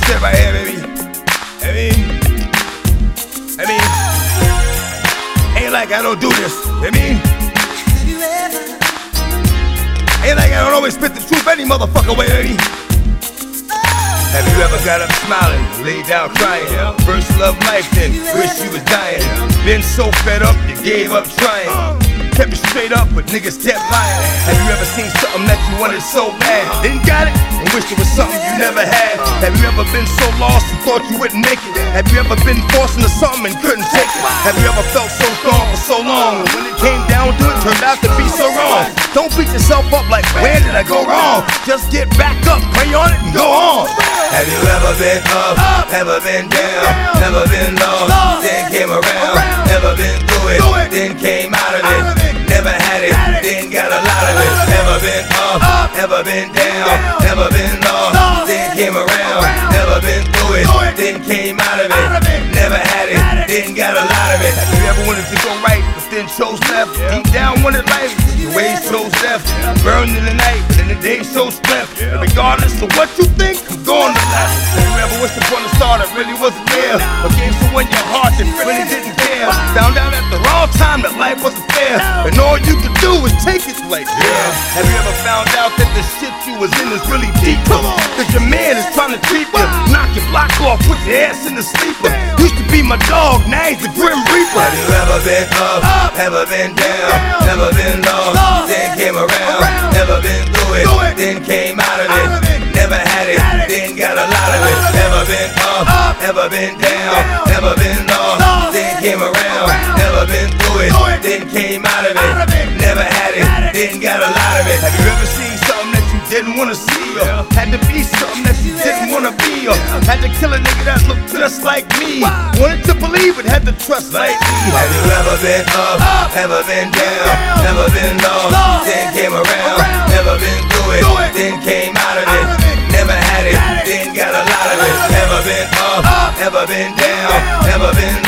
shit right here, baby. I mean, ain't like I don't do this. Ain't like I don't always spit the truth any motherfucker way, baby. Have you ever got up smiling, laid down crying? First love life, then wish you was dying. Been so fed up, you gave up trying. Kept it straight up, but niggas kept lying. Have you ever seen something that you wanted so bad? Then got it, and wished it was something you never had? Have you ever been so lost and thought you wouldn't make it? Have you ever been forced into something and couldn't take it? Have you ever felt so strong for so long, and when it came down to it, turned out to be so wrong? Don't beat yourself up like, where did I go wrong? Just get back up, pray on it, and go on. Have you ever been up, ever been down, never been lost, then came around? Ever been through it, then came out of it? Never had it, then got a lot of it. Ever been up, ever been down, never been lost, then came around. Never been through it, then came out of it. Never had it, then got a lot of it. Have you ever wanted to go right, but then chose left? Deep down wanted life, your ways chose left. Burned in the night, but in the day chose left. Regardless of what you think, I'm going to left. Have you ever wished upon a star that really wasn't there, or gave someone your heart that really didn't care? Found out at the wrong time that life wasn't fair, and all you could do was take it like, yeah. Have you ever found out that the shit you was in is really deep? Cause your man is trying to treat you, knock your block off, put your ass in the sleeper. Used to be my dog, now he's the Grim Reaper. Have you ever been up, ever been down, never been lost, then came around? Never been through it, then came out of it. Never had it, then got a lot of it. Never been up, ever been down, never been lost, then came around. Never been through it, then came out of it. Never had it, then got a lot of it. Have you ever seen something that you didn't wanna see, or had to be something that you didn't wanna be, or had to kill a nigga that looked just like me? Wanted to believe it, had to trust like me. Have you ever been up, ever been down, never been lost, then came around? Never been through it, then came out of it. Never had it, then got a lot of it. Ever been up, ever been down, never been